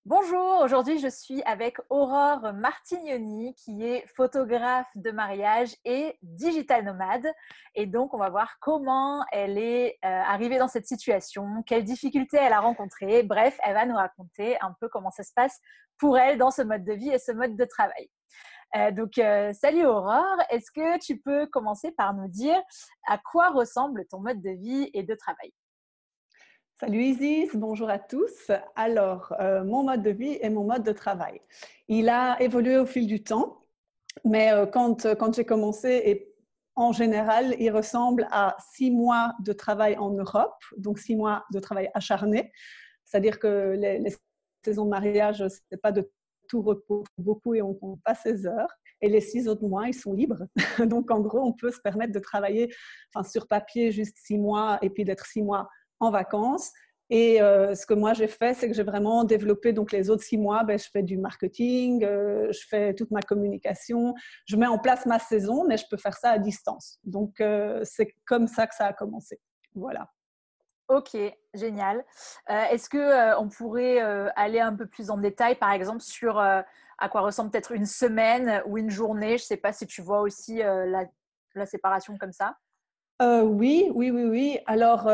Bonjour, aujourd'hui je suis avec Aurore Martignoni qui est photographe de mariage et digital nomade. Et donc on va voir comment elle est arrivée dans cette situation, quelles difficultés elle a rencontrées. Bref, elle va nous raconter un peu comment ça se passe pour elle dans ce mode de vie et ce mode de travail. Salut Aurore, est-ce que tu peux commencer par nous dire à quoi ressemble ton mode de vie et de travail? Salut Isis, bonjour à tous. Alors, mon mode de vie et mon mode de travail. Il a évolué au fil du temps, mais quand j'ai commencé, et en général, il ressemble à 6 mois de travail en Europe, donc 6 mois de travail acharné. C'est-à-dire que les saisons de mariage, ce n'est pas de tout repos beaucoup et on ne compte pas ses heures. Et les 6 autres mois, ils sont libres. Donc, en gros, on peut se permettre de travailler sur papier juste 6 mois et puis d'être 6 mois en vacances. Et ce que moi j'ai fait, c'est que j'ai vraiment développé donc les autres 6 mois. Je fais du marketing, je fais toute ma communication, je mets en place ma saison, mais je peux faire ça à distance. Donc c'est comme ça que ça a commencé. Voilà. Ok, génial. Est-ce que on pourrait aller un peu plus en détail, par exemple, sur à quoi ressemble peut-être une semaine ou une journée? Je ne sais pas si tu vois aussi la séparation comme ça. Oui, oui, oui, oui. Alors,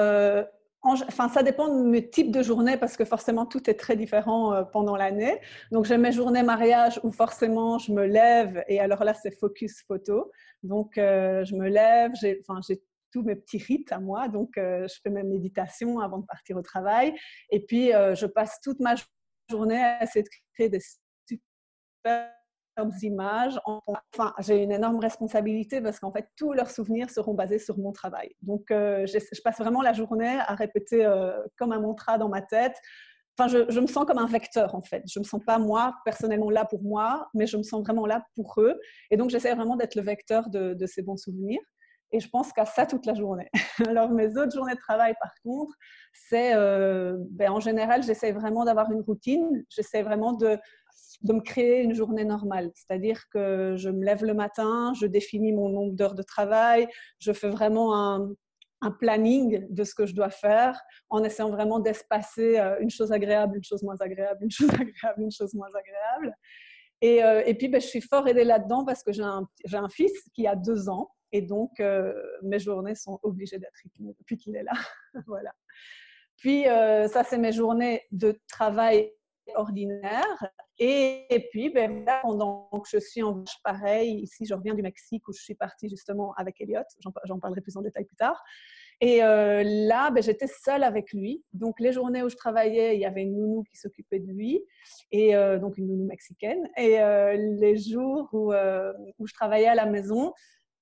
ça dépend de mes types de journées parce que forcément tout est très différent pendant l'année. Donc, j'ai mes journées mariage où forcément je me lève et alors là, c'est focus photo. Donc, je me lève, j'ai tous mes petits rites à moi. Donc, je fais ma méditation avant de partir au travail. Et puis, je passe toute ma journée à essayer de créer des super images. J'ai une énorme responsabilité parce qu'en fait, tous leurs souvenirs seront basés sur mon travail. Donc, je passe vraiment la journée à répéter comme un mantra dans ma tête. Je me sens comme un vecteur, en fait. Je ne me sens pas, moi, personnellement là pour moi, mais je me sens vraiment là pour eux. Et donc, j'essaie vraiment d'être le vecteur de ces bons souvenirs. Et je pense qu'à ça toute la journée. Alors, mes autres journées de travail, par contre, c'est, en général, j'essaie vraiment d'avoir une routine. J'essaie vraiment de me créer une journée normale. C'est-à-dire que je me lève le matin, je définis mon nombre d'heures de travail, je fais vraiment un planning de ce que je dois faire en essayant vraiment d'espacer une chose agréable, une chose moins agréable, une chose agréable, une chose moins agréable. Et puis, je suis fort aidée là-dedans parce que j'ai un fils qui a 2 ans et donc mes journées sont obligées d'être rythmées depuis qu'il est là. Voilà. Puis, ça, c'est mes journées de travail ordinaire. Et puis, là, pendant que je suis en voyage, pareil, ici, je reviens du Mexique où je suis partie justement avec Elliot. J'en parlerai plus en détail plus tard. Et là, j'étais seule avec lui. Donc, les journées où je travaillais, il y avait une nounou qui s'occupait de lui, et donc une nounou mexicaine. Et les jours où je travaillais à la maison,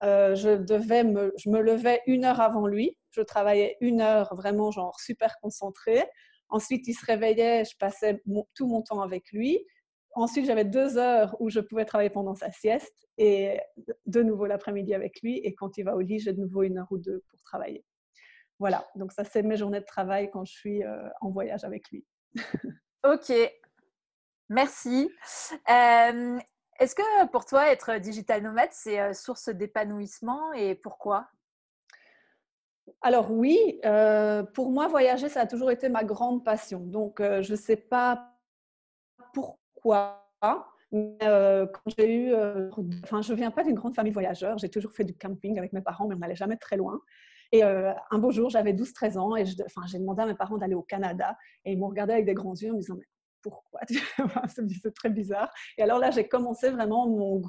je me levais 1 heure avant lui. Je travaillais 1 heure vraiment genre super concentrée. Ensuite, il se réveillait, je passais tout mon temps avec lui. Ensuite, j'avais 2 heures où je pouvais travailler pendant sa sieste et de nouveau l'après-midi avec lui. Et quand il va au lit, j'ai de nouveau 1 heure ou 2 pour travailler. Voilà, donc ça, c'est mes journées de travail quand je suis en voyage avec lui. Ok, merci. Euh, Est-ce que pour toi, être digital nomade, c'est source d'épanouissement et pourquoi? Alors oui, pour moi, voyager, ça a toujours été ma grande passion. Donc, je ne sais pas pourquoi, mais quand j'ai eu… je ne viens pas d'une grande famille de voyageurs. J'ai toujours fait du camping avec mes parents, mais on n'allait jamais très loin. Et un beau jour, j'avais 12-13 ans et j'ai demandé à mes parents d'aller au Canada. Et ils m'ont regardé avec des grands yeux en me disant, mais pourquoi? C'est très bizarre. Et alors là, j'ai commencé vraiment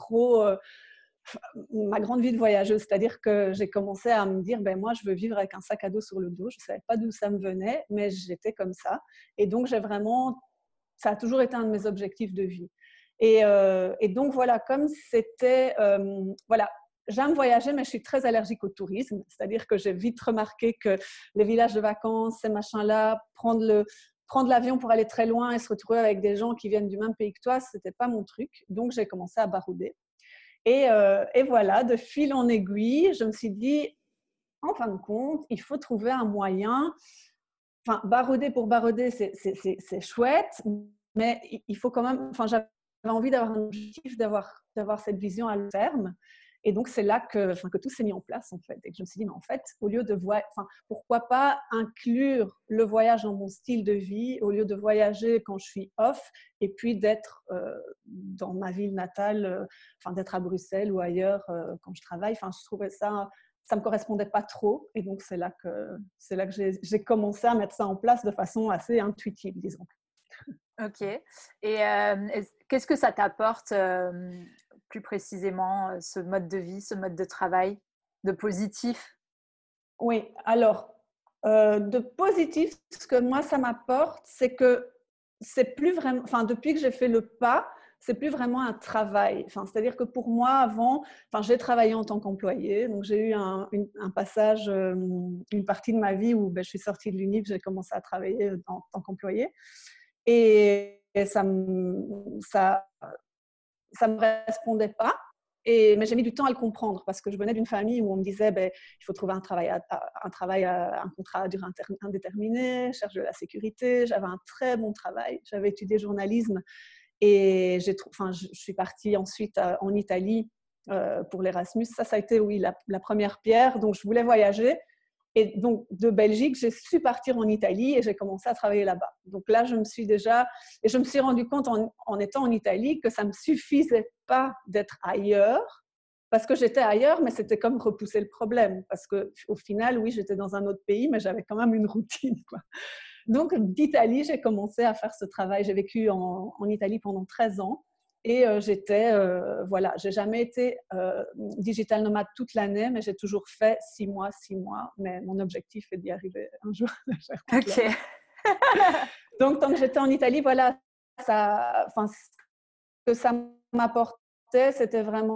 ma grande vie de voyageuse, c'est-à-dire que j'ai commencé à me dire, moi, je veux vivre avec un sac à dos sur le dos. Je ne savais pas d'où ça me venait, mais j'étais comme ça. Et donc, ça a toujours été un de mes objectifs de vie. Et donc, voilà, comme c'était, voilà, j'aime voyager, mais je suis très allergique au tourisme. C'est-à-dire que j'ai vite remarqué que les villages de vacances, ces machins-là, prendre l'avion pour aller très loin et se retrouver avec des gens qui viennent du même pays que toi, ce n'était pas mon truc. Donc, j'ai commencé à barouder. Et voilà, de fil en aiguille, je me suis dit, en fin de compte, il faut trouver un moyen. Enfin, barouder pour barouder, c'est chouette, mais il faut quand même… j'avais envie d'avoir un objectif, d'avoir cette vision à long terme. Et donc, c'est là que tout s'est mis en place, en fait. Et que je me suis dit, mais en fait, au lieu de pourquoi pas inclure le voyage dans mon style de vie, au lieu de voyager quand je suis off, et puis d'être dans ma ville natale, d'être à Bruxelles ou ailleurs quand je travaille. Je trouvais ça me correspondait pas trop. Et donc, c'est là que j'ai commencé à mettre ça en place de façon assez intuitive, disons. Ok. Et qu'est-ce que ça t'apporte plus précisément, ce mode de vie, ce mode de travail, de positif? Oui, alors, de positif, ce que moi, ça m'apporte, c'est que c'est plus vraiment, depuis que j'ai fait le pas, c'est plus vraiment un travail. C'est-à-dire que pour moi, avant, j'ai travaillé en tant qu'employée, donc j'ai eu un passage, une partie de ma vie où je suis sortie de l'uni, j'ai commencé à travailler en tant qu'employée. Et ça me correspondait pas. Mais j'ai mis du temps à le comprendre parce que je venais d'une famille où on me disait il faut trouver un contrat à durée indéterminée, cherche de la sécurité. J'avais un très bon travail. J'avais étudié journalisme et je suis partie ensuite en Italie pour l'Erasmus. Ça a été, oui, la première pierre. Donc, je voulais voyager. Et donc, de Belgique, j'ai su partir en Italie et j'ai commencé à travailler là-bas. Donc là, je me suis rendu compte en étant en Italie que ça ne me suffisait pas d'être ailleurs, parce que j'étais ailleurs, mais c'était comme repousser le problème. Parce qu'au final, oui, j'étais dans un autre pays, mais j'avais quand même une routine, quoi. Donc, d'Italie, j'ai commencé à faire ce travail. J'ai vécu en Italie pendant 13 ans. Et j'ai jamais été digital nomade toute l'année, mais j'ai toujours fait 6 mois. Mais mon objectif est d'y arriver un jour. Ok. Donc, tant que j'étais en Italie, voilà, ce que ça m'apportait, c'était vraiment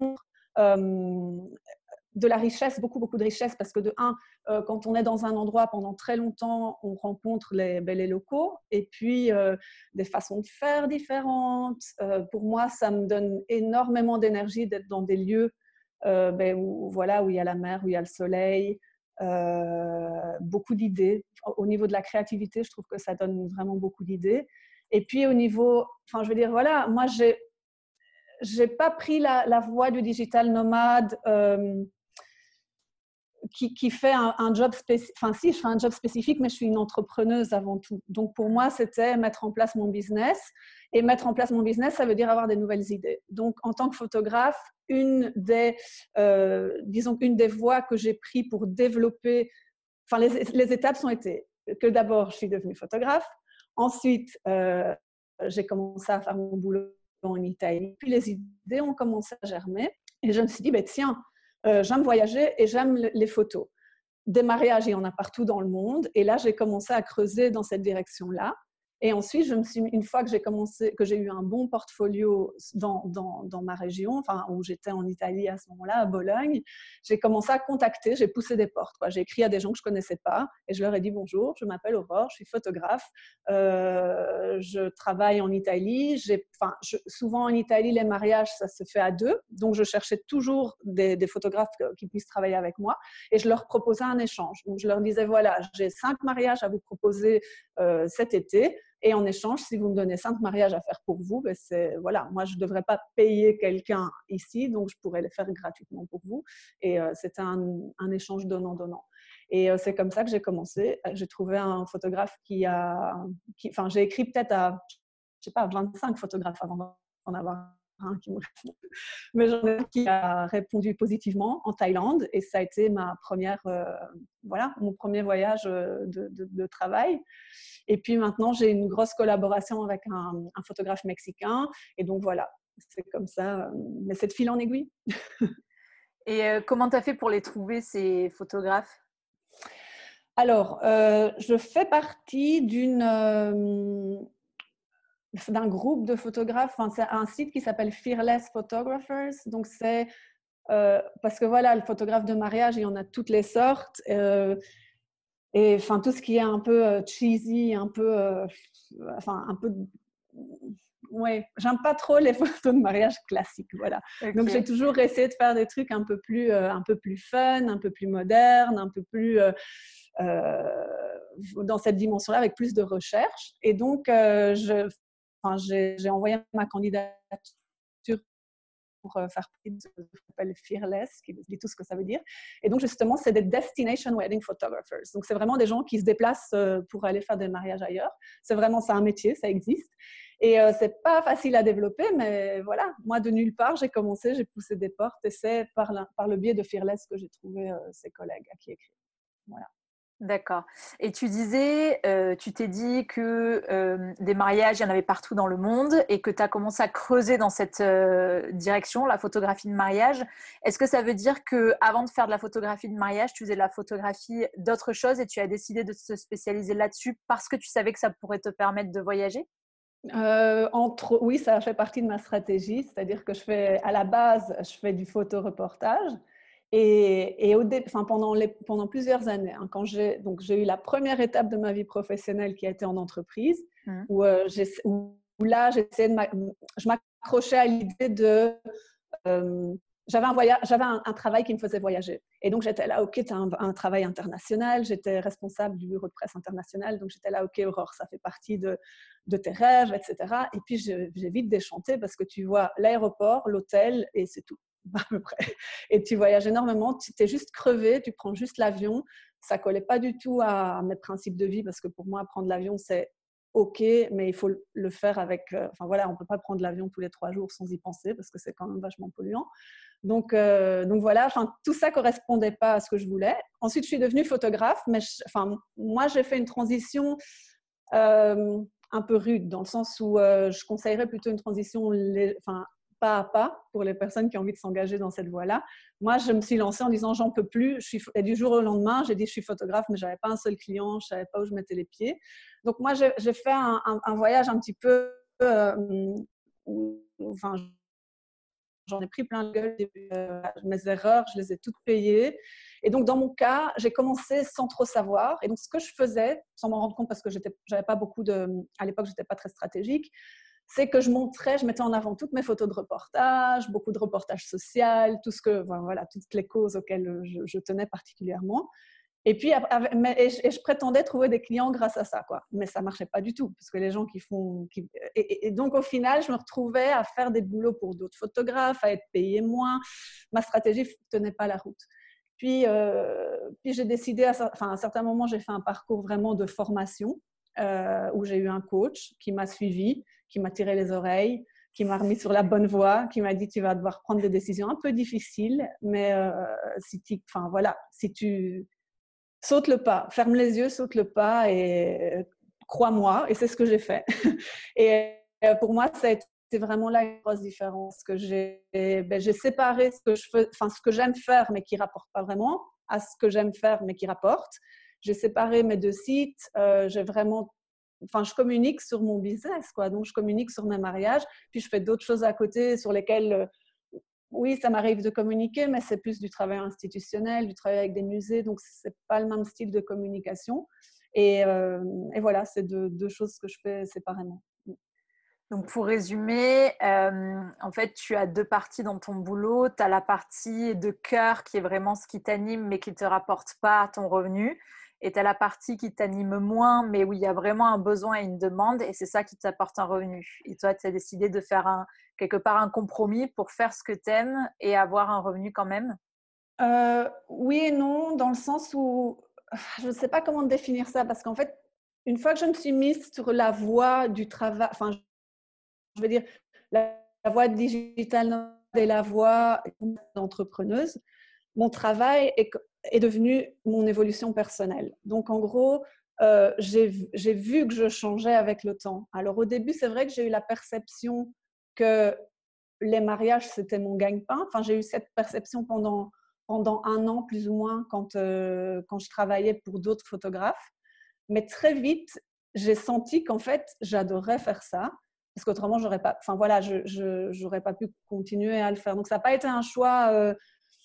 de la richesse, beaucoup, beaucoup de richesse, parce que quand on est dans un endroit pendant très longtemps, on rencontre les locaux, et puis des façons de faire différentes. Pour moi, ça me donne énormément d'énergie d'être dans des lieux où il y a la mer, où il y a le soleil, beaucoup d'idées. Au niveau de la créativité, je trouve que ça donne vraiment beaucoup d'idées. Et puis au niveau, moi, j'ai pas pris la voie du digital nomade qui fait un job spécifique. Si, je fais un job spécifique, mais je suis une entrepreneuse avant tout. Donc, pour moi, c'était mettre en place mon business. Et mettre en place mon business, ça veut dire avoir des nouvelles idées. Donc, en tant que photographe, une des voies que j'ai prises pour développer, les étapes ont été que d'abord, je suis devenue photographe. Ensuite, j'ai commencé à faire mon boulot en Italie. Puis, les idées ont commencé à germer. Et je me suis dit, tiens, j'aime voyager et j'aime les photos. Des mariages, il y en a partout dans le monde. Et là, j'ai commencé à creuser dans cette direction-là. Et ensuite, une fois que j'ai eu un bon portfolio dans ma région, où j'étais en Italie à ce moment-là, à Bologne, j'ai commencé à contacter, j'ai poussé des portes, quoi. J'ai écrit à des gens que je connaissais pas et je leur ai dit bonjour, je m'appelle Aurore, je suis photographe, je travaille en Italie. Souvent en Italie, les mariages, ça se fait à deux, donc je cherchais toujours des photographes qui puissent travailler avec moi et je leur proposais un échange. Donc je leur disais voilà, j'ai 5 mariages à vous proposer cet été. Et en échange, si vous me donnez 5 mariages à faire pour vous, moi, je ne devrais pas payer quelqu'un ici, donc je pourrais les faire gratuitement pour vous. Et c'était un échange donnant-donnant. Et c'est comme ça que j'ai commencé. J'ai trouvé un photographe j'ai écrit peut-être à, 25 photographes avant d'en avoir un qui me répond. Mais j'en ai un qui a répondu positivement en Thaïlande. Et ça a été mon premier voyage de travail. Et puis maintenant, j'ai une grosse collaboration avec un photographe mexicain. Et donc voilà, c'est comme ça. Mais c'est de fil en aiguille. Et comment tu as fait pour les trouver, ces photographes? Alors, je fais partie d'un groupe de photographes. C'est un site qui s'appelle Fearless Photographers. Donc, c'est parce que voilà, le photographe de mariage, il y en a toutes les sortes. Et tout ce qui est un peu cheesy, un peu ouais, j'aime pas trop les photos de mariage classiques, voilà. Okay. Donc j'ai toujours essayé de faire des trucs un peu plus fun, un peu plus modernes, un peu plus dans cette dimension-là avec plus de recherche. Et donc j'ai envoyé ma candidature faire partie de ce qu'on appelle Fearless, qui dit tout ce que ça veut dire. Et donc, justement, c'est des Destination Wedding Photographers. Donc, c'est vraiment des gens qui se déplacent pour aller faire des mariages ailleurs. C'est un métier, ça existe. Et c'est pas facile à développer, mais voilà, moi, de nulle part, j'ai commencé, j'ai poussé des portes et c'est par le biais de Fearless que j'ai trouvé ces collègues à qui écrire. Voilà. D'accord. Et tu disais, tu t'es dit que des mariages, il y en avait partout dans le monde et que tu as commencé à creuser dans cette direction, la photographie de mariage. Est-ce que ça veut dire que avant de faire de la photographie de mariage, tu faisais de la photographie d'autres choses et tu as décidé de te spécialiser là-dessus parce que tu savais que ça pourrait te permettre de voyager? Oui, ça fait partie de ma stratégie, c'est-à-dire que à la base, je fais du photoreportage et pendant plusieurs années, hein, j'ai eu la première étape de ma vie professionnelle qui a été en entreprise, Mmh. où là, je m'accrochais à l'idée de j'avais un travail qui me faisait voyager. Et donc, j'étais là, OK, tu as un travail international. J'étais responsable du bureau de presse international. Donc, j'étais là, OK, Aurore, ça fait partie de tes rêves, etc. Et puis, j'ai vite déchanté parce que tu vois l'aéroport, l'hôtel et c'est tout, à peu près. Et tu voyages énormément. Tu es juste crevé, tu prends juste l'avion. Ça ne collait pas du tout à mes principes de vie parce que pour moi, prendre l'avion, c'est OK, mais il faut le faire avec… Enfin, voilà, on ne peut pas prendre l'avion tous les 3 jours sans y penser parce que c'est quand même vachement polluant. Donc voilà, tout ça ne correspondait pas à ce que je voulais. Ensuite, je suis devenue photographe, mais moi, j'ai fait une transition un peu rude, dans le sens où je conseillerais plutôt une transition pas à pas pour les personnes qui ont envie de s'engager dans cette voie-là. Moi, je me suis lancée en disant j'en peux plus. Et du jour au lendemain, j'ai dit je suis photographe, mais je n'avais pas un seul client, je ne savais pas où je mettais les pieds. Donc moi, j'ai fait un voyage un petit peu… enfin, j'en ai pris plein la gueule, mes erreurs, je les ai toutes payées. Et donc, dans mon cas, j'ai commencé sans trop savoir. Et donc, ce que je faisais, sans m'en rendre compte, parce que j'avais pas beaucoup à l'époque, j'étais pas très stratégique, c'est que je mettais en avant toutes mes photos de reportage, beaucoup de reportages sociaux, toutes les causes auxquelles je tenais particulièrement. Et puis, je prétendais trouver des clients grâce à ça, quoi. Mais ça ne marchait pas du tout, parce que les gens et donc, au final, je me retrouvais à faire des boulots pour d'autres photographes, à être payée moins. Ma stratégie ne tenait pas la route. Puis j'ai décidé, à un certain moment, j'ai fait un parcours vraiment de formation, où j'ai eu un coach qui m'a suivi, qui m'a tiré les oreilles, qui m'a remis sur la bonne voie, qui m'a dit tu vas devoir prendre des décisions un peu difficiles, mais si tu saute le pas, ferme les yeux, saute le pas et crois-moi. Et c'est ce que j'ai fait. Et pour moi, ça a été vraiment là une grosse différence. J'ai séparé ce que j'aime faire mais qui ne rapporte pas vraiment à ce que j'aime faire mais qui rapporte. J'ai séparé mes deux sites. Je communique sur mon business, quoi. Donc, je communique sur mes mariages. Puis, je fais d'autres choses à côté sur lesquelles… Oui, ça m'arrive de communiquer, mais c'est plus du travail institutionnel, du travail avec des musées, donc ce n'est pas le même style de communication. Et voilà, c'est deux choses que je fais séparément. Donc, pour résumer, en fait, tu as deux parties dans ton boulot. Tu as la partie de cœur qui est vraiment ce qui t'anime, mais qui ne te rapporte pas ton revenu. Et tu as la partie qui t'anime moins, mais où il y a vraiment un besoin et une demande. Et c'est ça qui t'apporte un revenu. Et toi, tu as décidé de faire quelque part un compromis pour faire ce que tu aimes et avoir un revenu quand même. Oui et non, dans le sens où je ne sais pas comment définir ça, parce qu'en fait, une fois que je me suis mise sur la voie du travail, je veux dire, la voie digitale et la voie d'entrepreneuse, mon travail est devenu mon évolution personnelle. Donc, en gros, j'ai vu que je changeais avec le temps. Alors, au début, c'est vrai que j'ai eu la perception que les mariages, c'était mon gagne-pain. Enfin, j'ai eu cette perception pendant un an, plus ou moins, quand je travaillais pour d'autres photographes. Mais très vite, j'ai senti qu'en fait, j'adorais faire ça. Parce qu'autrement, j'aurais pas, j'aurais pas pu continuer à le faire. Donc, ça n'a pas été un choix…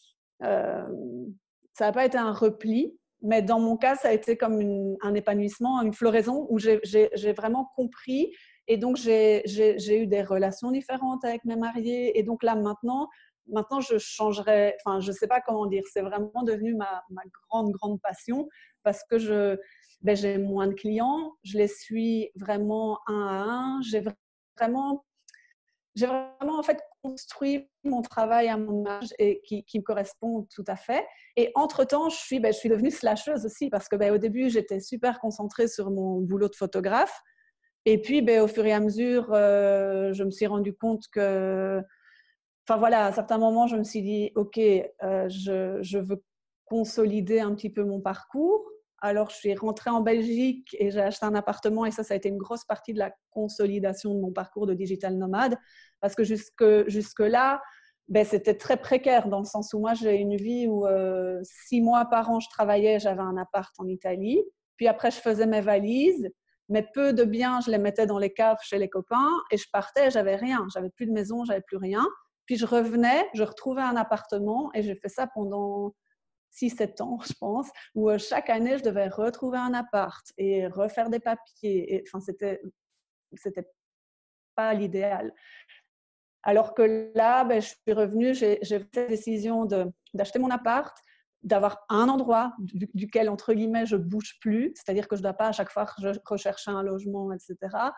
ça n'a pas été un repli, mais dans mon cas, ça a été comme un épanouissement, une floraison où j'ai vraiment compris. Et donc, j'ai eu des relations différentes avec mes mariés. Et donc là, maintenant je changerais, je ne sais pas comment dire, c'est vraiment devenu ma grande, grande passion parce que j'ai moins de clients, je les suis vraiment un à un, j'ai vraiment… j'ai vraiment en fait construit mon travail à mon âge et qui me correspond tout à fait. Et entre-temps, je suis devenue slasheuse aussi parce que au début, j'étais super concentrée sur mon boulot de photographe. Et puis, au fur et à mesure, je me suis rendu compte que, enfin voilà, à certains moments, je me suis dit, OK, je veux consolider un petit peu mon parcours. Alors, je suis rentrée en Belgique et j'ai acheté un appartement. Et ça a été une grosse partie de la consolidation de mon parcours de digital nomade. Parce que jusque-là, c'était très précaire dans le sens où moi, j'ai une vie où 6 mois par an, je travaillais, j'avais un appart en Italie. Puis après, je faisais mes valises. Mais peu de biens, je les mettais dans les caves chez les copains et je partais, j'avais rien. J'avais plus de maison, j'avais plus rien. Puis je revenais, je retrouvais un appartement et j'ai fait ça pendant 6-7 ans, je pense, où chaque année, je devais retrouver un appart et refaire des papiers. Et, enfin, c'était pas l'idéal. Alors que là, je suis revenue, j'ai fait la décision d'acheter mon appart, d'avoir un endroit duquel, entre guillemets, je ne bouge plus, c'est-à-dire que je ne dois pas à chaque fois rechercher un logement, etc.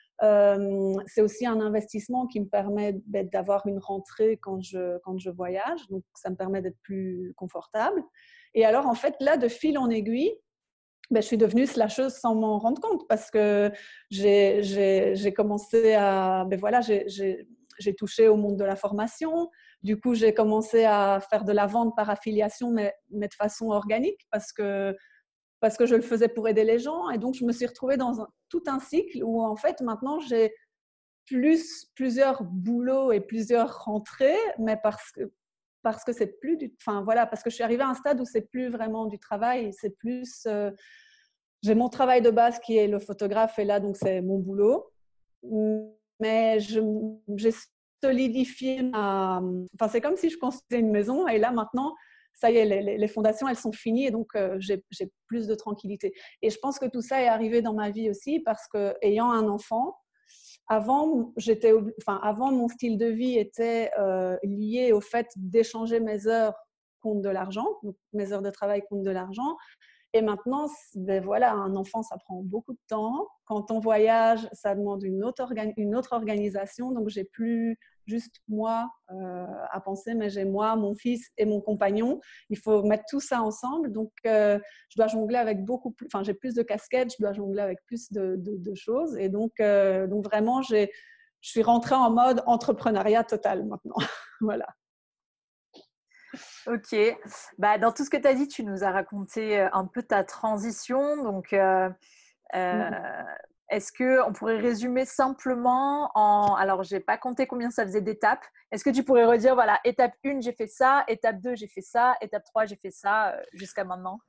C'est aussi un investissement qui me permet d'avoir une rentrée quand je voyage, donc ça me permet d'être plus confortable. Et alors, en fait, là, de fil en aiguille, je suis devenue slasheuse sans m'en rendre compte parce que j'ai commencé à… voilà, j'ai touché au monde de la formation. Du coup, j'ai commencé à faire de la vente par affiliation, mais de façon organique parce que je le faisais pour aider les gens. Et donc, je me suis retrouvée dans tout un cycle où, en fait, maintenant, j'ai plusieurs boulots et plusieurs rentrées, mais parce que c'est plus du… Enfin, voilà, parce que je suis arrivée à un stade où c'est plus vraiment du travail, c'est plus… j'ai mon travail de base qui est le photographe et là, donc, c'est mon boulot. Mais j'ai solidifié ma… Enfin, c'est comme si je construisais une maison et là, maintenant, ça y est, les fondations, elles sont finies et donc j'ai plus de tranquillité. Et je pense que tout ça est arrivé dans ma vie aussi parce que, ayant un enfant, avant, mon style de vie était lié au fait d'échanger mes heures contre de l'argent, donc mes heures de travail contre de l'argent. Et maintenant, voilà, un enfant, ça prend beaucoup de temps. Quand on voyage, ça demande une autre organisation. Donc, j'ai plus juste moi à penser, mais j'ai moi, mon fils et mon compagnon. Il faut mettre tout ça ensemble. Donc, je dois jongler avec beaucoup plus… Enfin, j'ai plus de casquettes, je dois jongler avec plus de choses. Et donc vraiment, je suis rentrée en mode entrepreneuriat total maintenant. Voilà. Ok. Dans tout ce que tu as dit, tu nous as raconté un peu ta transition. Donc, est-ce qu'on pourrait résumer simplement en… Alors, je n'ai pas compté combien ça faisait d'étapes. Est-ce que tu pourrais redire, voilà, étape 1, j'ai fait ça, étape 2, j'ai fait ça, étape 3, j'ai fait ça, jusqu'à maintenant?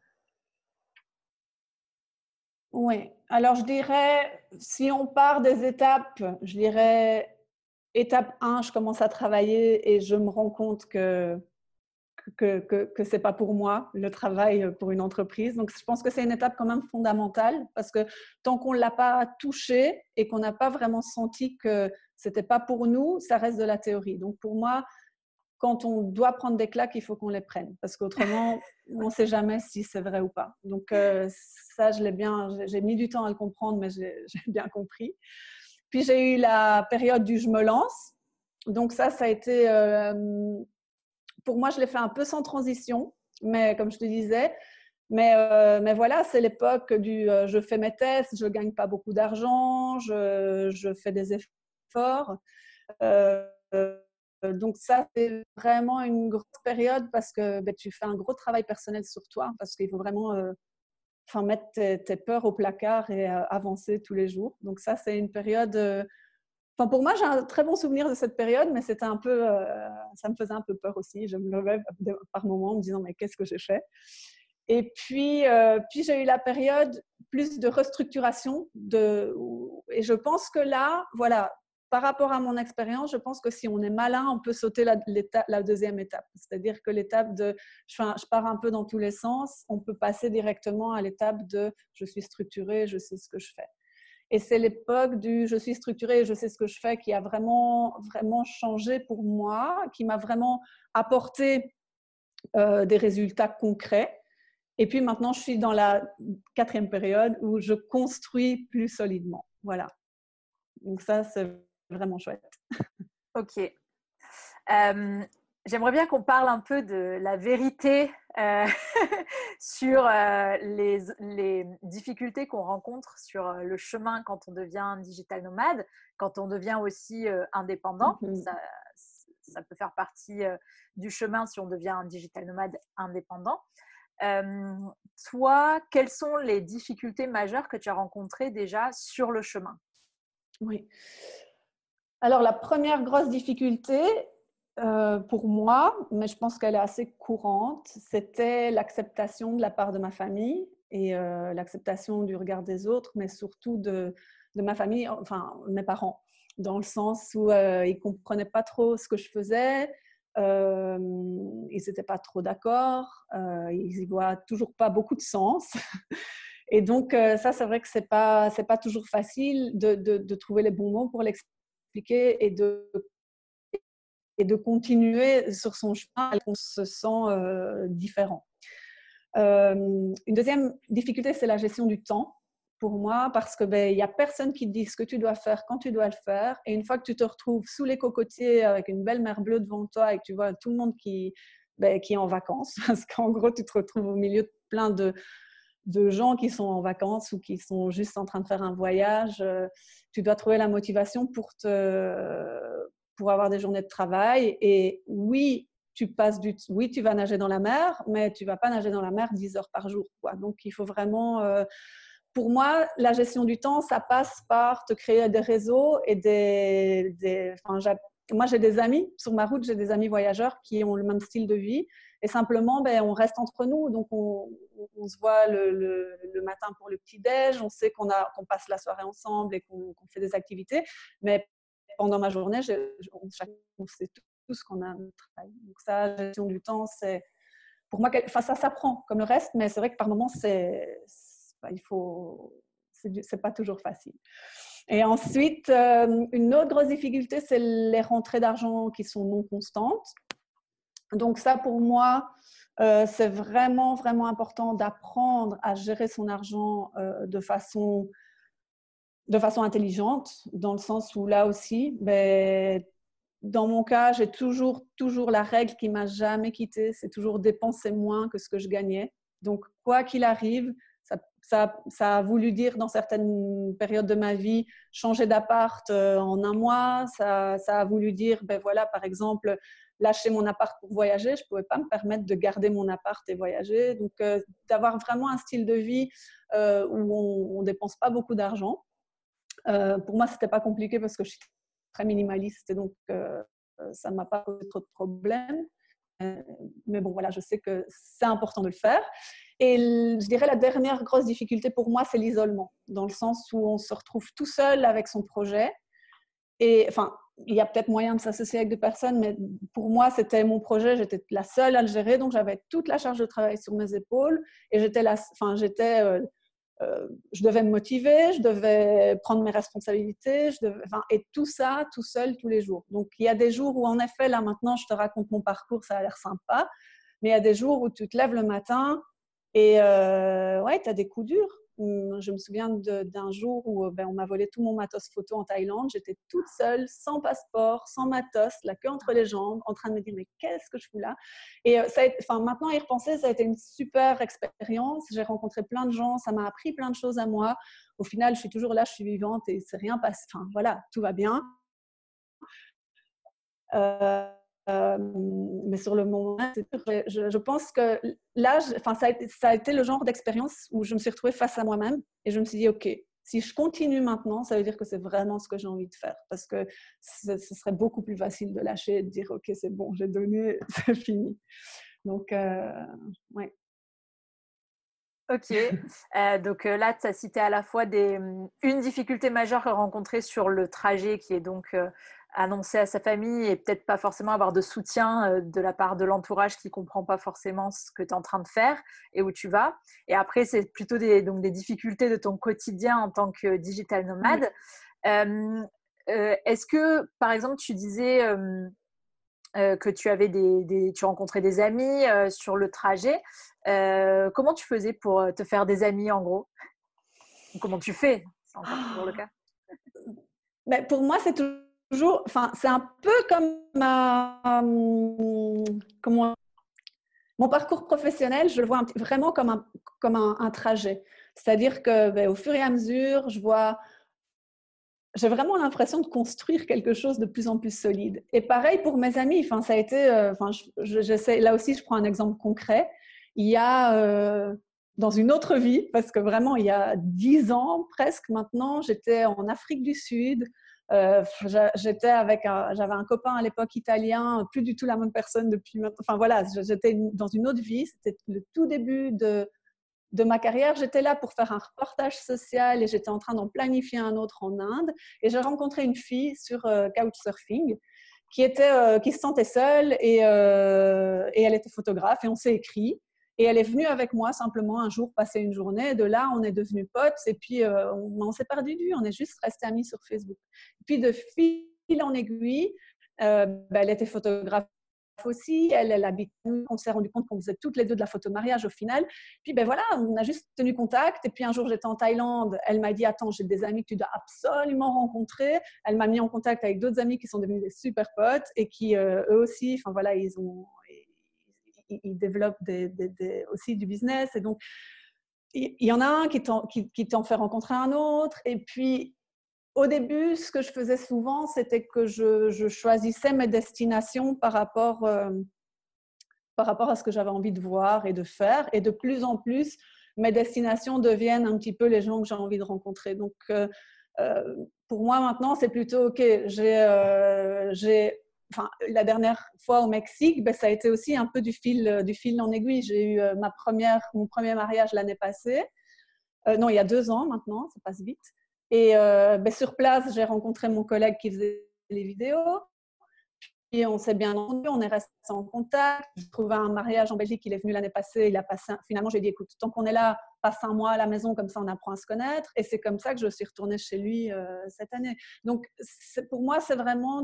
Oui. Alors, je dirais, si on part des étapes, je dirais étape 1, je commence à travailler et je me rends compte que ce n'est pas pour moi, le travail pour une entreprise. Donc, je pense que c'est une étape quand même fondamentale parce que tant qu'on ne l'a pas touché et qu'on n'a pas vraiment senti que ce n'était pas pour nous, ça reste de la théorie. Donc, pour moi, quand on doit prendre des claques, il faut qu'on les prenne parce qu'autrement, on ne sait jamais si c'est vrai ou pas. Donc, ça, j'ai mis du temps à le comprendre, mais j'ai bien compris. Puis, j'ai eu la période du je me lance. Donc, ça a été… pour moi, je l'ai fait un peu sans transition, mais comme je te disais, mais voilà, c'est l'époque du je fais mes tests, je ne gagne pas beaucoup d'argent, je fais des efforts. Euh, donc ça, c'est vraiment une grosse période parce que tu fais un gros travail personnel sur toi, parce qu'il faut vraiment mettre tes peurs au placard et avancer tous les jours. Donc ça, c'est une période… Enfin, pour moi, j'ai un très bon souvenir de cette période, mais c'était un peu, ça me faisait un peu peur aussi. Je me levais par moments en me disant, mais qu'est-ce que j'ai fait? Et puis j'ai eu la période plus de restructuration. Et je pense que là, voilà, par rapport à mon expérience, je pense que si on est malin, on peut sauter la deuxième étape. C'est-à-dire que l'étape de je pars un peu dans tous les sens, on peut passer directement à l'étape de je suis structurée, je sais ce que je fais. Et c'est l'époque du je suis structurée, je sais ce que je fais qui a vraiment, vraiment changé pour moi, qui m'a vraiment apporté des résultats concrets. Et puis maintenant, je suis dans la 4e période où je construis plus solidement. Voilà. Donc ça, c'est vraiment chouette. Ok. J'aimerais bien qu'on parle un peu de la vérité sur les difficultés qu'on rencontre sur le chemin quand on devient digital nomade, quand on devient aussi indépendant. Mhm. Ça peut faire partie du chemin si on devient un digital nomade indépendant. Euh, Toi, quelles sont les difficultés majeures que tu as rencontrées déjà sur le chemin? Oui. Alors, la première grosse difficulté pour moi, mais je pense qu'elle est assez courante, c'était l'acceptation de la part de ma famille et l'acceptation du regard des autres, mais surtout de ma famille, enfin mes parents, dans le sens où ils ne comprenaient pas trop ce que je faisais, ils n'étaient pas trop d'accord, ils y voient toujours pas beaucoup de sens. Et donc, ça, c'est vrai que c'est pas toujours facile de trouver les bons mots pour l'expliquer et de continuer sur son chemin alors qu'on se sent différent. Une deuxième difficulté, c'est la gestion du temps pour moi, parce que il y a personne qui te dit ce que tu dois faire quand tu dois le faire. Et une fois que tu te retrouves sous les cocotiers avec une belle mer bleue devant toi et que tu vois tout le monde qui est en vacances, parce qu'en gros, tu te retrouves au milieu de plein de gens qui sont en vacances ou qui sont juste en train de faire un voyage, tu dois trouver la motivation pour avoir des journées de travail. Et oui, oui, tu vas nager dans la mer, mais tu vas pas nager dans la mer 10 heures par jour, quoi. Donc, il faut vraiment, pour moi, la gestion du temps, ça passe par te créer des réseaux et moi, j'ai des amis sur ma route, j'ai des amis voyageurs qui ont le même style de vie. Et simplement, on reste entre nous. Donc, on se voit le matin pour le petit-déj. On sait qu'on passe la soirée ensemble et qu'on fait des activités. Mais pendant ma journée, on sait tout ce qu'on a à notre travail. Donc, ça, la gestion du temps, c'est pour moi, enfin, ça s'apprend comme le reste. Mais c'est vrai que par moments, c'est pas toujours facile. Et ensuite, une autre grosse difficulté, c'est les rentrées d'argent qui sont non constantes. Donc ça, pour moi, c'est vraiment, vraiment important d'apprendre à gérer son argent de façon intelligente, dans le sens où là aussi, dans mon cas, j'ai toujours la règle qui m'a jamais quittée, c'est toujours dépenser moins que ce que je gagnais. Donc, quoi qu'il arrive, ça a voulu dire dans certaines périodes de ma vie changer d'appart en un mois. Ça a voulu dire, voilà, par exemple, lâcher mon appart pour voyager. Je ne pouvais pas me permettre de garder mon appart et voyager. Donc, d'avoir vraiment un style de vie où on ne dépense pas beaucoup d'argent. Pour moi, ce n'était pas compliqué parce que je suis très minimaliste et donc ça ne m'a pas posé trop de problèmes. Mais bon, voilà, je sais que c'est important de le faire. Et je dirais la dernière grosse difficulté pour moi, c'est l'isolement, dans le sens où on se retrouve tout seul avec son projet. Et enfin, il y a peut-être moyen de s'associer avec des personnes, mais pour moi, c'était mon projet, j'étais la seule à le gérer, donc j'avais toute la charge de travail sur mes épaules et je devais me motiver, je devais prendre mes responsabilités, et tout ça tout seul tous les jours. Donc, il y a des jours où, en effet, là maintenant, je te raconte mon parcours, ça a l'air sympa, mais il y a des jours où tu te lèves le matin et ouais, tu as des coups durs. Je me souviens d'un jour où on m'a volé tout mon matos photo en Thaïlande. J'étais toute seule, sans passeport, sans matos, la queue entre les jambes, en train de me dire mais qu'est-ce que je fous là? Et maintenant, à y repenser, ça a été une super expérience. J'ai rencontré plein de gens, ça m'a appris plein de choses à moi. Au final, je suis toujours là, je suis vivante et c'est rien passé. Enfin voilà, tout va bien. Euh, mais sur le moment, je pense que là, ça a été le genre d'expérience où je me suis retrouvée face à moi-même et je me suis dit, OK, si je continue maintenant, ça veut dire que c'est vraiment ce que j'ai envie de faire parce que ce serait beaucoup plus facile de lâcher et de dire, OK, c'est bon, j'ai donné, c'est fini. Donc, ouais. Ok, donc là, tu as cité à la fois une difficulté majeure rencontrée sur le trajet qui est donc annoncé à sa famille et peut-être pas forcément avoir de soutien de la part de l'entourage qui comprend pas forcément ce que tu es en train de faire et où tu vas. Et après, c'est plutôt donc des difficultés de ton quotidien en tant que digital Oui. nomade. Est-ce que, par exemple, tu disais que tu avais tu rencontrais des amis sur le trajet. Comment tu faisais pour te faire des amis en gros? Ou comment tu fais? C'est encore toujours le cas. Mais pour moi, c'est toujours, enfin, c'est un peu comme comment, mon parcours professionnel, je le vois vraiment comme un trajet. C'est-à-dire que ben, au fur et à mesure, j'ai vraiment l'impression de construire quelque chose de plus en plus solide. Et pareil pour mes amis. Enfin, ça a été, enfin, j'essaie, là aussi, je prends un exemple concret. Il y a dans une autre vie, parce que vraiment, il y a 10 ans presque maintenant, j'étais en Afrique du Sud. J'avais un copain à l'époque italien, plus du tout la même personne depuis maintenant. Enfin voilà, j'étais dans une autre vie. C'était le tout début de ma carrière. J'étais là pour faire un reportage social et j'étais en train d'en planifier un autre en Inde. Et j'ai rencontré une fille sur Couchsurfing qui se sentait seule et elle était photographe et on s'est écrit. Et elle est venue avec moi simplement un jour passer une journée. De là, on est devenus potes et puis on s'est perdu de vue. On est juste restés amis sur Facebook. Et puis de fil en aiguille, elle était photographe aussi, elle habite, on s'est rendu compte qu'on faisait toutes les deux de la photo de mariage au final. Puis ben voilà, on a juste tenu contact. Et puis un jour, j'étais en Thaïlande, elle m'a dit attends, j'ai des amis que tu dois absolument rencontrer. Elle m'a mis en contact avec d'autres amis qui sont devenus des super potes et qui eux aussi, enfin voilà, ils développent aussi du business. Et donc, il y en a un qui t'en fait rencontrer un autre. Et puis, au début, ce que je faisais souvent, c'était que je choisissais mes destinations par rapport à ce que j'avais envie de voir et de faire. Et de plus en plus, mes destinations deviennent un petit peu les gens que j'ai envie de rencontrer. Donc, pour moi, maintenant, c'est plutôt, OK, enfin, la dernière fois au Mexique, ben, ça a été aussi un peu du fil en aiguille. J'ai eu mon premier mariage l'année passée. Non, il y a 2 ans maintenant, ça passe vite. Et ben, sur place, j'ai rencontré mon collègue qui faisait les vidéos. Et on s'est bien entendu, on est resté en contact. J'ai trouvé un mariage en Belgique, il est venu l'année passée. Finalement, j'ai dit, écoute, tant qu'on est là, passe un mois à la maison, comme ça on apprend à se connaître. Et c'est comme ça que je suis retournée chez lui cette année. Donc, pour moi, c'est vraiment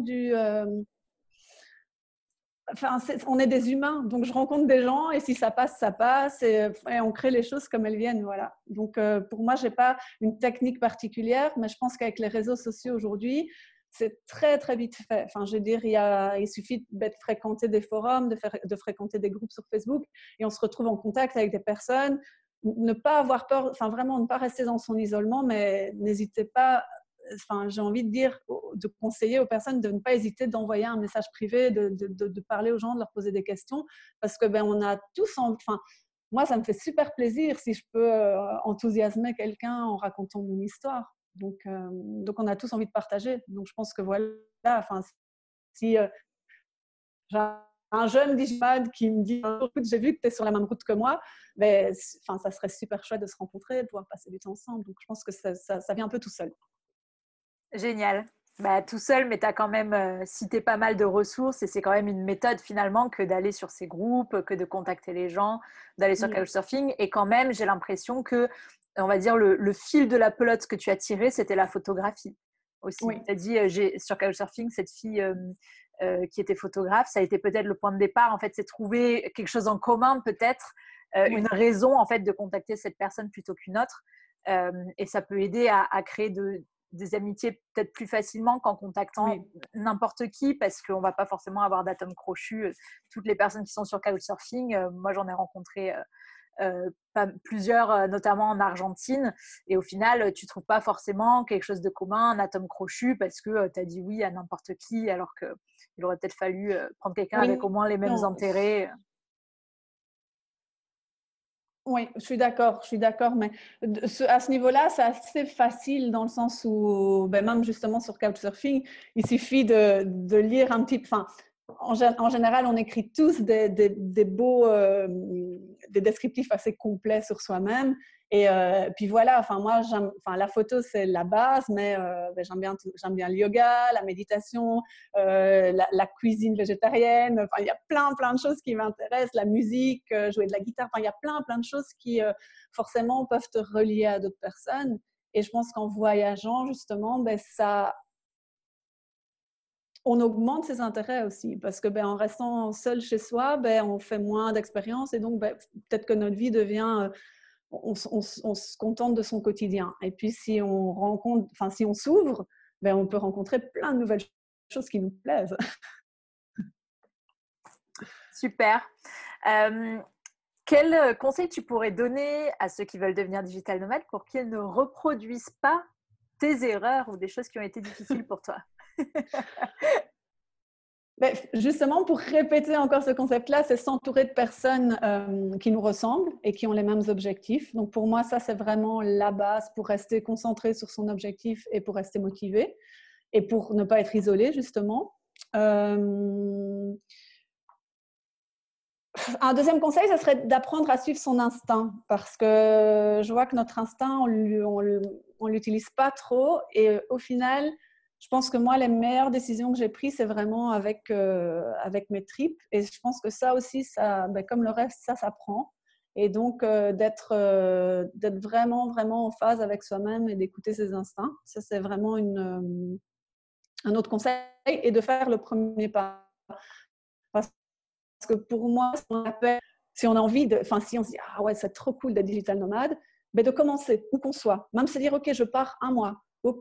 enfin, on est des humains, donc je rencontre des gens et si ça passe, ça passe et on crée les choses comme elles viennent, voilà. Donc pour moi, j'ai pas une technique particulière, mais je pense qu'avec les réseaux sociaux aujourd'hui, c'est très très vite fait. Enfin, je veux dire, il suffit de fréquenter des forums, de fréquenter des groupes sur Facebook et on se retrouve en contact avec des personnes. Ne pas avoir peur, enfin vraiment ne pas rester dans son isolement, mais n'hésitez pas. Enfin, j'ai envie de dire, de conseiller aux personnes de ne pas hésiter d'envoyer un message privé, de parler aux gens, de leur poser des questions, parce que ben on a tous, enfin, moi ça me fait super plaisir si je peux enthousiasmer quelqu'un en racontant mon histoire. Donc on a tous envie de partager. Donc je pense que voilà, enfin, si j'ai un jeune digimad qui me dit écoute, j'ai vu que tu es sur la même route que moi, ben, enfin, ça serait super chouette de se rencontrer, de pouvoir passer du temps ensemble. Donc je pense que ça vient un peu tout seul. Génial. Bah, tout seul, mais tu as quand même cité pas mal de ressources et c'est quand même une méthode finalement que d'aller sur ces groupes, que de contacter les gens, d'aller sur Couchsurfing. Et quand même, j'ai l'impression que, on va dire, le fil de la pelote que tu as tiré, c'était la photographie aussi. Oui. Tu as dit, j'ai sur Couchsurfing, cette fille qui était photographe, ça a été peut-être le point de départ. En fait, c'est trouver quelque chose en commun, peut-être, une raison en fait de contacter cette personne plutôt qu'une autre. Et ça peut aider à créer des amitiés peut-être plus facilement qu'en contactant n'importe qui parce qu'on ne va pas forcément avoir d'atomes crochus. Toutes les personnes qui sont sur Couchsurfing, moi j'en ai rencontré plusieurs, notamment en Argentine, et au final tu ne trouves pas forcément quelque chose de commun, un atome crochu, parce que tu as dit oui à n'importe qui, alors qu'il aurait peut-être fallu prendre quelqu'un avec au moins les mêmes intérêts. Oui, je suis d'accord, mais à ce niveau-là, c'est assez facile dans le sens où, ben même justement sur Couchsurfing, il suffit de lire un petit, enfin, en général, on écrit tous des beaux, des descriptifs assez complets sur soi-même. Et puis voilà, enfin moi, la photo c'est la base, mais ben, j'aime bien le yoga, la méditation, la cuisine végétarienne. Enfin, il y a plein de choses qui m'intéressent, la musique, jouer de la guitare. Enfin, il y a plein de choses qui forcément peuvent te relier à d'autres personnes. Et je pense qu'en voyageant justement, ben on augmente ses intérêts aussi, parce que ben, en restant seul chez soi, ben, on fait moins d'expériences et donc ben, peut-être que notre vie devient, on se contente de son quotidien. Et puis si on s'ouvre, ben, on peut rencontrer plein de nouvelles choses qui nous plaisent. Super. Quel conseil tu pourrais donner à ceux qui veulent devenir digital nomades pour qu'ils ne reproduisent pas tes erreurs ou des choses qui ont été difficiles pour toi? Mais justement, pour répéter encore ce concept-là, c'est s'entourer de personnes qui nous ressemblent et qui ont les mêmes objectifs. Donc pour moi, ça, c'est vraiment la base pour rester concentré sur son objectif et pour rester motivé et pour ne pas être isolé, justement. Un deuxième conseil, ça serait d'apprendre à suivre son instinct parce que je vois que notre instinct, on l'utilise pas trop et au final, je pense que moi, les meilleures décisions que j'ai prises, c'est vraiment avec mes tripes et je pense que ça aussi, ça, comme le reste, ça s'apprend et donc d'être vraiment, vraiment en phase avec soi-même et d'écouter ses instincts. Ça, c'est vraiment un autre conseil et de faire le premier pas. Parce que pour moi, si on a envie si on se dit ah ouais, c'est trop cool d'être digital nomade, de commencer où qu'on soit, même se dire ok, je pars un mois, ok,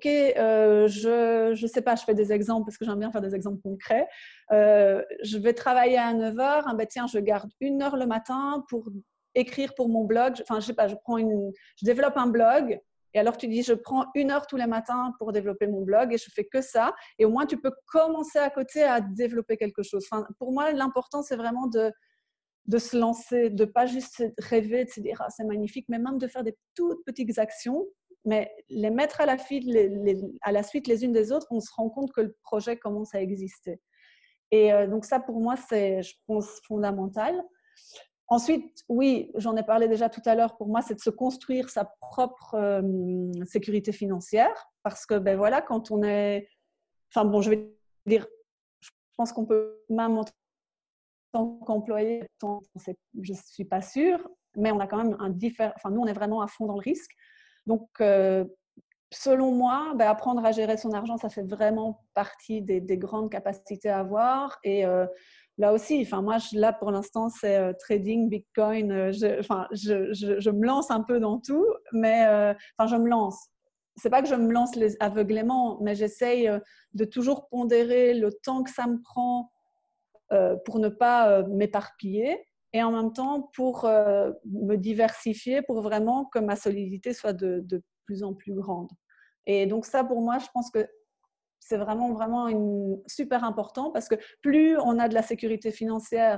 je sais pas, je fais des exemples parce que j'aime bien faire des exemples concrets. Je vais travailler à 9h, tiens, je garde 1 heure le matin pour écrire pour mon blog. Enfin, je sais pas, je développe un blog. Et alors, tu dis, je prends 1 heure tous les matins pour développer mon blog et je fais que ça. Et au moins, tu peux commencer à côté à développer quelque chose. Enfin, pour moi, l'important, c'est vraiment de se lancer, de ne pas juste rêver, de se dire, ah, c'est magnifique, mais même de faire des toutes petites actions, mais les mettre à la suite les unes des autres, on se rend compte que le projet commence à exister. Et donc ça, pour moi, c'est, je pense, fondamental. Ensuite, oui, j'en ai parlé déjà tout à l'heure, pour moi, c'est de se construire sa propre sécurité financière parce que, voilà, quand on est… Enfin bon, je vais dire, je pense qu'on peut même en tant qu'employé, je ne suis pas sûre, mais on a quand même nous, on est vraiment à fond dans le risque. Donc, selon moi, apprendre à gérer son argent, ça fait vraiment partie des grandes capacités à avoir. Et là aussi, moi, là, pour l'instant, c'est trading, Bitcoin. Je me lance un peu dans tout, mais je me lance. C'est pas que je me lance aveuglément, mais j'essaye de toujours pondérer le temps que ça me prend pour ne pas m'éparpiller et en même temps pour me diversifier pour vraiment que ma solidité soit de plus en plus grande. Et donc ça, pour moi, je pense que c'est vraiment, vraiment super important parce que plus on a de la sécurité financière,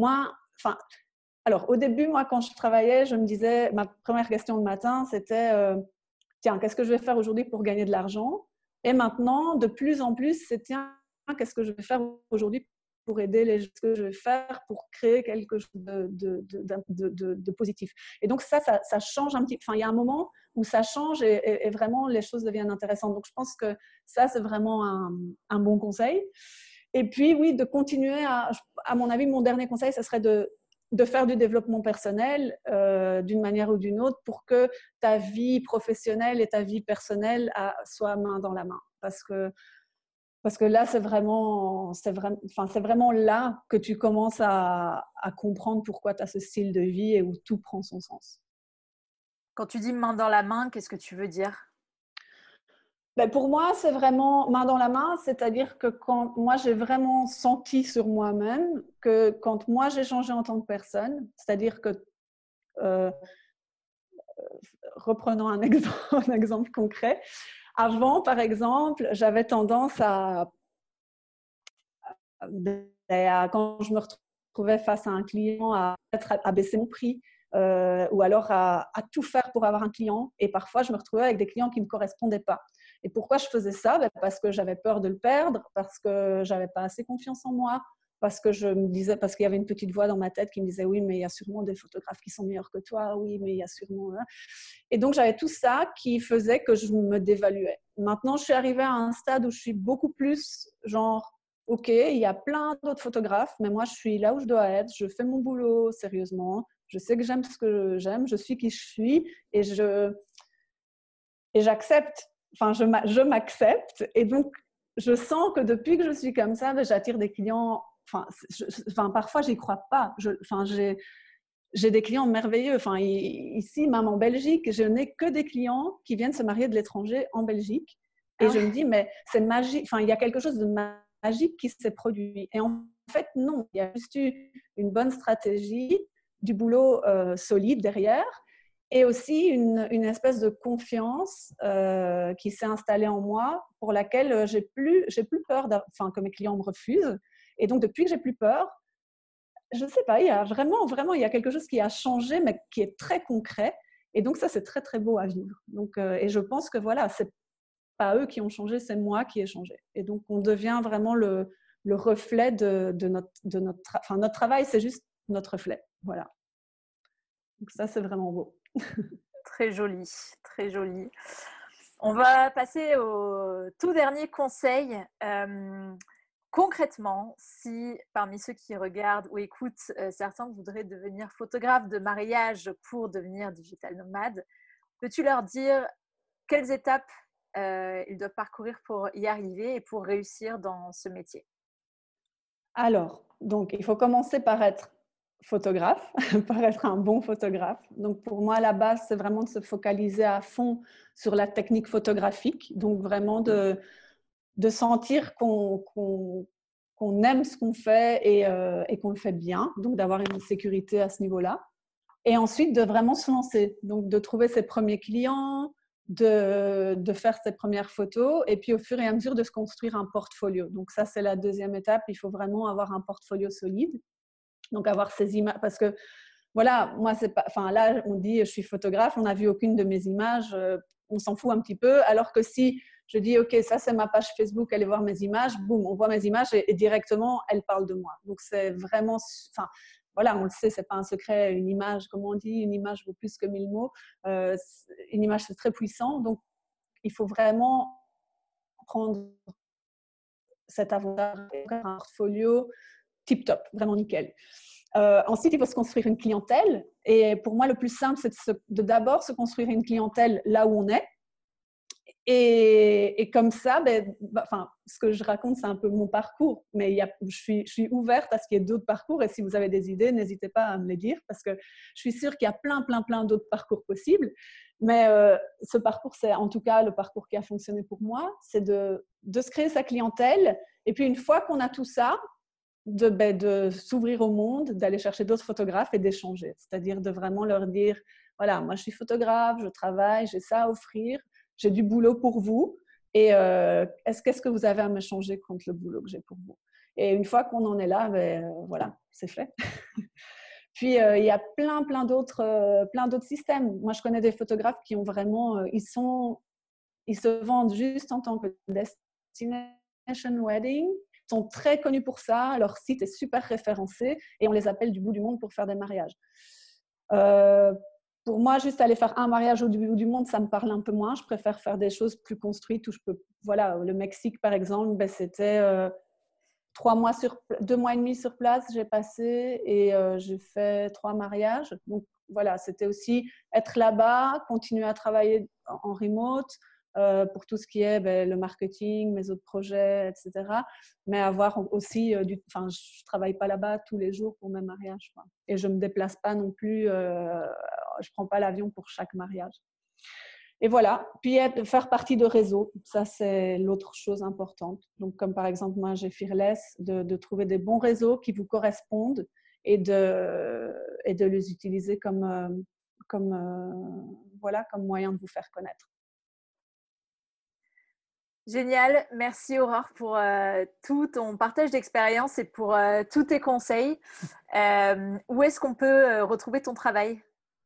alors au début, moi, quand je travaillais, je me disais, ma première question le matin, c'était tiens, qu'est-ce que je vais faire aujourd'hui pour gagner de l'argent? Et maintenant, de plus en plus, c'est tiens, qu'est-ce que je vais faire aujourd'hui pour aider les gens, ce que je vais faire pour créer quelque chose de positif. Et donc ça change un petit peu. Il y a un moment où ça change et vraiment les choses deviennent intéressantes. Donc je pense que ça, c'est vraiment un bon conseil. Et puis oui, de continuer à mon avis, mon dernier conseil, ça serait de faire du développement personnel d'une manière ou d'une autre pour que ta vie professionnelle et ta vie personnelle soient main dans la main. Parce que là, c'est vraiment là que tu commences à comprendre pourquoi tu as ce style de vie et où tout prend son sens. Quand tu dis main dans la main, qu'est-ce que tu veux dire? Pour moi, c'est vraiment main dans la main, c'est-à-dire que quand moi, j'ai vraiment senti sur moi-même que quand moi, j'ai changé en tant que personne, c'est-à-dire que, reprenons un exemple concret, avant, par exemple, j'avais tendance quand je me retrouvais face à un client, à baisser mon prix ou alors à tout faire pour avoir un client. Et parfois, je me retrouvais avec des clients qui ne me correspondaient pas. Et pourquoi je faisais ça? Parce que j'avais peur de le perdre, parce que je n'avais pas assez confiance en moi, parce qu'il y avait une petite voix dans ma tête qui me disait oui, mais il y a sûrement des photographes qui sont meilleurs que toi, oui, mais il y a sûrement… Et donc, j'avais tout ça qui faisait que je me dévaluais. Maintenant, je suis arrivée à un stade où je suis beaucoup plus genre, ok, il y a plein d'autres photographes, mais moi, je suis là où je dois être, je fais mon boulot sérieusement, je sais que j'aime ce que j'aime, je suis qui je suis et j'accepte, je m'accepte. Et donc, je sens que depuis que je suis comme ça, j'attire des clients. Parfois, j'y crois pas. J'ai des clients merveilleux. Ici, même en Belgique, je n'ai que des clients qui viennent se marier de l'étranger en Belgique. Et je me dis, mais c'est magique. Il y a quelque chose de magique qui s'est produit. Et en fait, non, il y a juste eu une bonne stratégie, du boulot solide derrière, et aussi une espèce de confiance qui s'est installée en moi, pour laquelle j'ai plus peur que mes clients me refusent. Et donc, depuis que j'ai plus peur, je ne sais pas, il y a vraiment, il y a quelque chose qui a changé, mais qui est très concret. Et donc, ça, c'est très, très beau à vivre. Donc, et je pense que voilà, c'est pas eux qui ont changé, c'est moi qui ai changé. Et donc, on devient vraiment le reflet de notre travail, c'est juste notre reflet. Voilà. Donc, ça, c'est vraiment beau. Très joli, très joli. On va passer au tout dernier conseil. Concrètement, si parmi ceux qui regardent ou écoutent, certains voudraient devenir photographe de mariage pour devenir digital nomade, peux-tu leur dire quelles étapes ils doivent parcourir pour y arriver et pour réussir dans ce métier? Alors, donc, il faut commencer par être photographe, par être un bon photographe. Donc, pour moi, la base, c'est vraiment de se focaliser à fond sur la technique photographique. Donc, vraiment de sentir qu'on aime ce qu'on fait et qu'on le fait bien. Donc, d'avoir une sécurité à ce niveau-là. Et ensuite, de vraiment se lancer. Donc, de trouver ses premiers clients, de faire ses premières photos et puis au fur et à mesure de se construire un portfolio. Donc ça, c'est la deuxième étape. Il faut vraiment avoir un portfolio solide. Donc avoir ces images, parce que voilà, moi, c'est pas, enfin là, on dit je suis photographe, on n'a vu aucune de mes images, on s'en fout un petit peu. Alors que si je dis, OK, ça c'est ma page Facebook, allez voir mes images, boum, on voit mes images et directement, elles parlent de moi. Donc c'est vraiment, enfin, voilà, on le sait, c'est pas un secret, une image, comme on dit, une image vaut plus que 1000 mots. Une image, c'est très puissant. Donc, il faut vraiment prendre cet avantage, un portfolio tip-top, vraiment nickel. Ensuite, il faut se construire une clientèle. Et pour moi, le plus simple, c'est de d'abord se construire une clientèle là où on est. Et comme ça, ce que je raconte, c'est un peu mon parcours, mais je suis ouverte à ce qu'il y ait d'autres parcours. Et si vous avez des idées, n'hésitez pas à me les dire, parce que je suis sûre qu'il y a plein d'autres parcours possibles. Mais ce parcours, c'est en tout cas le parcours qui a fonctionné pour moi, c'est de se créer sa clientèle. Et puis une fois qu'on a tout ça, de s'ouvrir au monde, d'aller chercher d'autres photographes et d'échanger. C'est-à-dire de vraiment leur dire, voilà, moi je suis photographe, je travaille, j'ai ça à offrir, j'ai du boulot pour vous. Et qu'est-ce que vous avez à m'échanger contre le boulot que j'ai pour vous? Et une fois qu'on en est là, voilà, c'est fait. Puis, il y a plein d'autres systèmes. Moi, je connais des photographes qui ont vraiment, ils se vendent juste en tant que destination wedding, sont très connus pour ça, leur site est super référencé et on les appelle du bout du monde pour faire des mariages. Pour moi, juste aller faire un mariage au bout du monde, ça me parle un peu moins. Je préfère faire des choses plus construites où je peux… Voilà, le Mexique, par exemple, c'était 2 mois et demi sur place, j'ai passé et j'ai fait 3 mariages. Donc, voilà, c'était aussi être là-bas, continuer à travailler en remote pour tout ce qui est le marketing, mes autres projets, etc. Mais avoir aussi je ne travaille pas là-bas tous les jours pour mes mariages, quoi. Et je ne me déplace pas non plus, je ne prends pas l'avion pour chaque mariage. Et voilà, puis faire partie de réseaux, ça c'est l'autre chose importante. Donc comme par exemple moi j'ai Fearless, de trouver des bons réseaux qui vous correspondent et de les utiliser comme moyen de vous faire connaître. Génial, merci Aurore pour tout ton partage d'expérience et pour tous tes conseils. Où est-ce qu'on peut retrouver ton travail?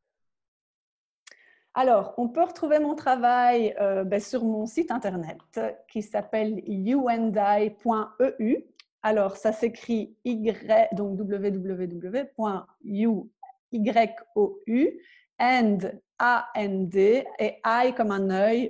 Alors, on peut retrouver mon travail sur mon site internet qui s'appelle youandI.eu. Alors, ça s'écrit donc www.you and A-N-D et I comme un œil,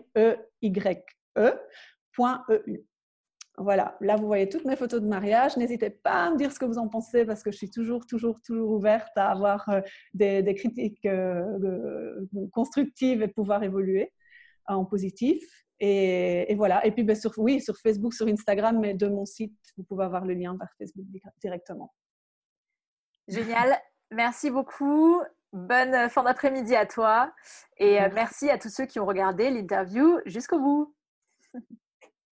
E-Y-E.eu. Voilà, là vous voyez toutes mes photos de mariage. N'hésitez pas à me dire ce que vous en pensez parce que je suis toujours ouverte à avoir des critiques constructives et pouvoir évoluer en positif. Et voilà. Et puis sur Facebook, sur Instagram, mais de mon site, vous pouvez avoir le lien vers Facebook directement. Génial, merci beaucoup. Bonne fin d'après-midi à toi et merci à tous ceux qui ont regardé l'interview jusqu'au bout.